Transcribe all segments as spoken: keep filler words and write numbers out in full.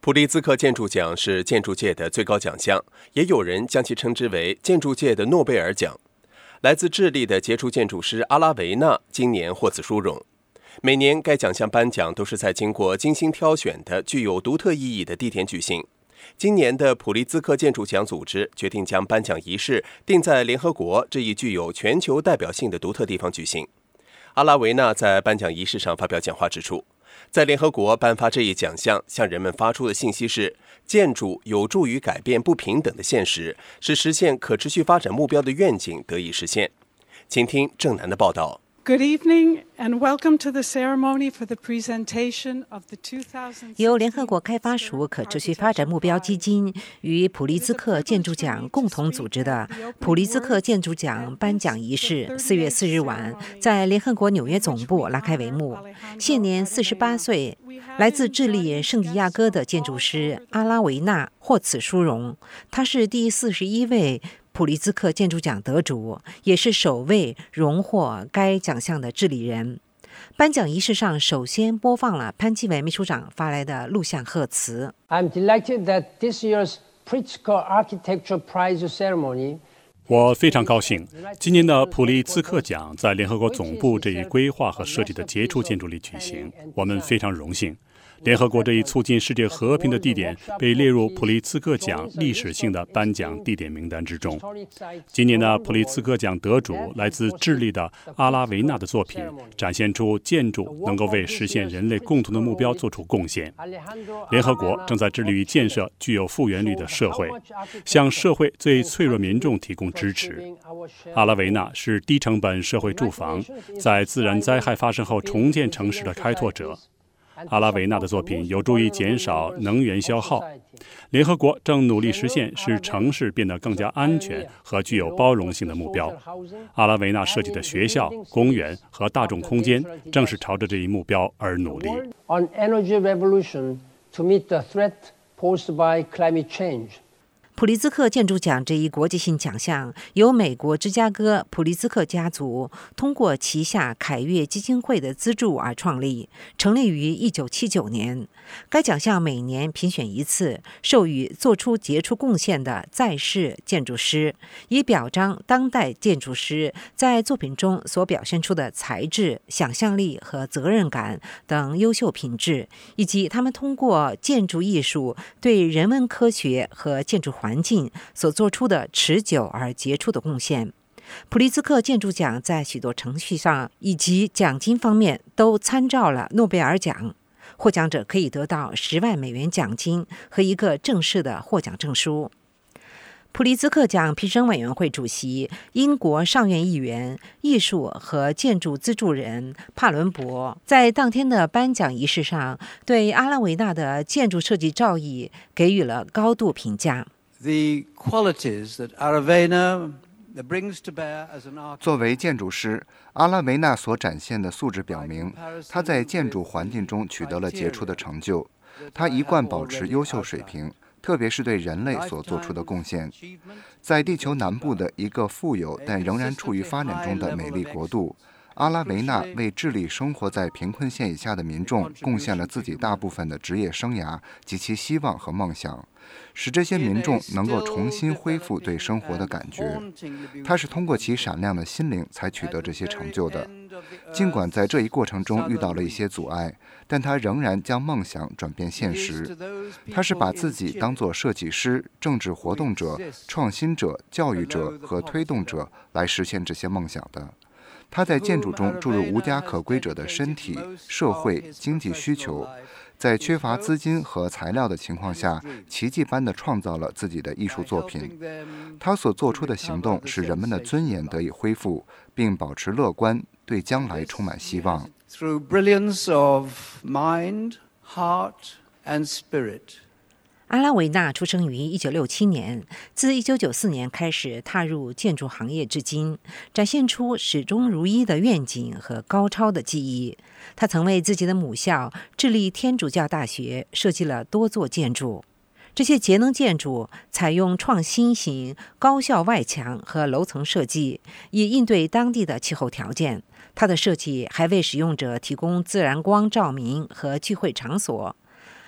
普利兹克建筑奖是建筑界的最高奖项，也有人将其称之为建筑界的诺贝尔奖。来自智利的杰出建筑师阿拉维纳今年获此殊荣。每年该奖项颁奖都是在经过精心挑选的具有独特意义的地点举行。今年的普利兹克建筑奖组织决定将颁奖仪式定在联合国这一具有全球代表性的独特地方举行。阿拉维纳在颁奖仪式上发表讲话指出，在联合国颁发这一奖项向人们发出的信息是，建筑有助于改变不平等的现实，使实现可持续发展目标的愿景得以实现。请听郑楠的报道。 Good evening and welcome to the ceremony for the presentation of the two thousand 由联合国开发署可持续发展目标基金与普利兹克建筑奖共同组织的普利兹克建筑奖颁奖仪式，四月四日晚在联合国纽约总部拉开帷幕。现年四十八岁，来自智利圣地亚哥的建筑师阿拉维纳获此殊荣。他是第四十一位普利兹克建筑奖得主，也是首位荣获该奖项的智利人。颁奖仪式上，首先播放了潘基文秘书长发来的录像贺词。 I'm delighted that this year's Pritzker Architecture Prize ceremony 我非常高兴，今年的普利兹克奖在联合国总部这一规划和设计的杰出建筑里举行，我们非常荣幸。联合国这一促进世界和平的地点被列入普利兹克奖历史性的颁奖地点名单之中。今年的普利兹克奖得主来自智利的阿拉维纳的作品，展现出建筑能够为实现人类共同的目标做出贡献。联合国正在致力于建设具有复原率的社会，向社会最脆弱民众提供支持。阿拉维纳是低成本社会住房，在自然灾害发生后重建城市的开拓者。阿拉维纳的作品有助于减少能源消耗。联合国正努力实现使城市变得更加安全和具有包容性的目标。阿拉维纳设计的学校、公园和大众空间正是朝着这一目标而努力。 On energy revolution to meet the threat posed by climate change. 普利兹克建筑奖这一国际性奖项由美国芝加哥普利兹克家族通过旗下凯悦基金会的资助而创立，成立于一九七九年。该奖项每年评选一次，授予做出杰出贡献的在世建筑师，以表彰当代建筑师在作品中所表现出的才智、想象力和责任感等优秀品质，以及他们通过建筑艺术对人文科学和建筑环境所做出的持久而杰出的贡献。普利兹克建筑奖在许多程序上以及奖金方面都参照了诺贝尔奖，获奖者可以得到十万美元奖金和一个正式的获奖证书。普利兹克奖评审委员会主席、英国上院议员、艺术和建筑资助人帕伦博在当天的颁奖仪式上对阿拉维纳的建筑设计造诣给予了高度评价。 The qualities that Aravena brings to bear as an architect. 作为建筑师，阿拉维纳所展现的素质表明，他在建筑环境中取得了杰出的成就。他一贯保持优秀水平，特别是对人类所做出的贡献。在地球南部的一个富有但仍然处于发展中的美丽国度，阿拉维纳为智利生活在贫困线以下的民众贡献了自己大部分的职业生涯及其希望和梦想，使这些民众能够重新恢复对生活的感觉。他是通过其闪亮的心灵才取得这些成就的。尽管在这一过程中遇到了一些阻碍，但他仍然将梦想转变现实。他是把自己当作设计师、政治活动者、创新者、教育者和推动者来实现这些梦想的。他在建筑中注入无家可归者的身体、社会、经济需求，在缺乏资金和材料的情况下，奇迹般地创造了自己的艺术作品。他所做出的行动使人们的尊严得以恢复，并保持乐观，对将来充满希望。 Through brilliance of mind, heart, and spirit. 阿拉维纳出生于一九六七年，自一九九四年开始踏入建筑行业至今，展现出始终如一的愿景和高超的技艺。他曾为自己的母校智利天主教大学设计了多座建筑，这些节能建筑采用创新型高效外墙和楼层设计，以应对当地的气候条件。他的设计还为使用者提供自然光照明和聚会场所。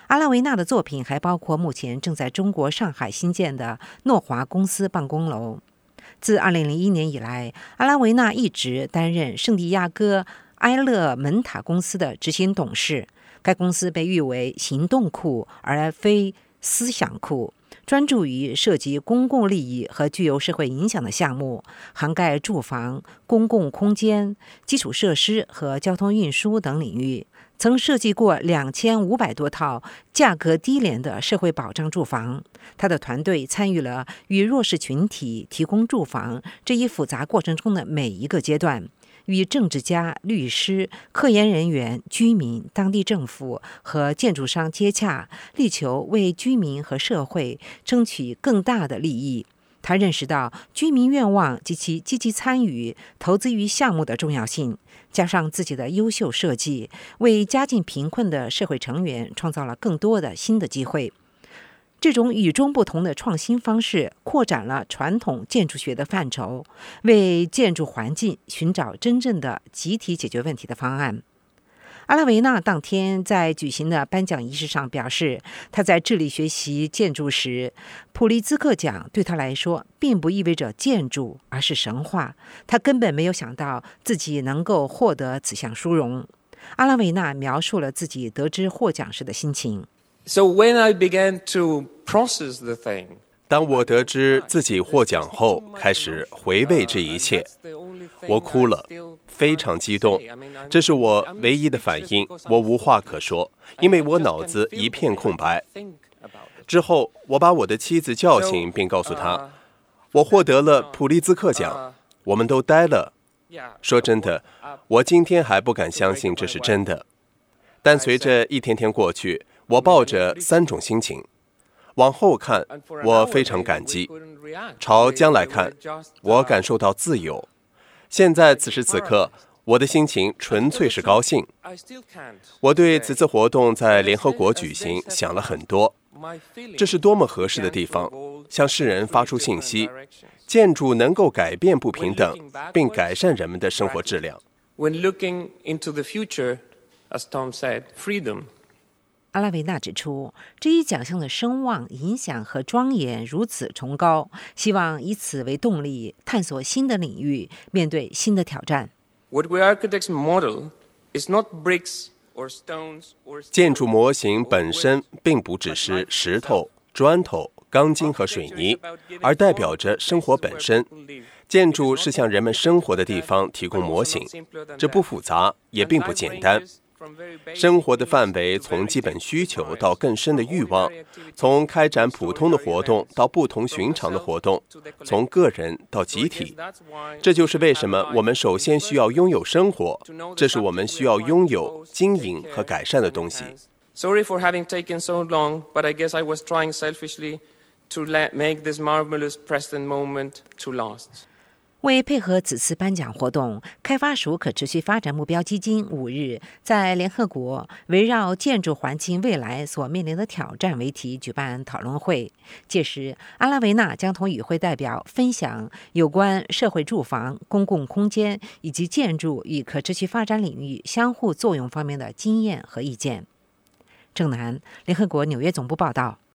阿拉维纳的作品还包括目前正在中国上海新建的诺华公司办公楼。自二零零一年以来，阿拉维纳一直担任圣地亚哥埃勒门塔公司的执行董事。该公司被誉为行动库而非思想库，专注于涉及公共利益和具有社会影响的项目，涵盖住房、公共空间、基础设施和交通运输等领域。曾设计过两千五百多套价格低廉的社会保障住房。他的团队参与了与弱势群体提供住房这一复杂过程中的每一个阶段，与政治家、律师、科研人员、居民、当地政府和建筑商接洽，力求为居民和社会争取更大的利益。他认识到居民愿望及其积极参与、投资于项目的重要性，加上自己的优秀设计，为家境贫困的社会成员创造了更多的新的机会。这种与众不同的创新方式扩展了传统建筑学的范畴，为建筑环境寻找真正的集体解决问题的方案。阿拉维纳当天在举行的颁奖仪式上表示，他在智利学习建筑时，普利兹克奖对他来说并不意味着建筑，而是神话。他根本没有想到自己能够获得此项殊荣。阿拉维纳描述了自己得知获奖时的心情。 So when I began to process the thing, 当我得知自己获奖后，开始回味这一切，我哭了，非常激动。这是我唯一的反应，我无话可说，因为我脑子一片空白。之后，我把我的妻子叫醒，并告诉她，我获得了普利兹克奖。我们都呆了。说真的，我今天还不敢相信这是真的。但随着一天天过去，我抱着三种心情。往后看，我非常感激；朝将来看，我感受到自由。现在此时此刻，我的心情纯粹是高兴。我对此次活动在联合国举行想了很多，这是多么合适的地方，向世人发出信息：建筑能够改变不平等，并改善人们的生活质量。 When looking into the future, as Tom said, freedom. 阿拉维纳指出，这一奖项的声望、影响和庄严如此崇高，希望以此为动力，探索新的领域，面对新的挑战。 What we architects model is not bricks or stones or 建筑模型本身并不只是石头、砖头、钢筋和水泥，而代表着生活本身。建筑是向人们生活的地方提供模型，这不复杂，也并不简单。生活的范围从基本需求到更深的欲望，从开展普通的活动到不同寻常的活动，从个人到集体。这就是为什么我们首先需要拥有生活，这是我们需要拥有、经营和改善的东西。 Sorry for having taken so long, but I guess I was trying selfishly to make this marvelous present moment to last. 为配合此次颁奖活动，开发署可持续发展目标基金五日在联合国围绕建筑环境未来所面临的挑战为题举办讨论会。届时，阿拉维纳将同与会代表分享有关社会住房、公共空间以及建筑与可持续发展领域相互作用方面的经验和意见。郑楠，联合国纽约总部报道。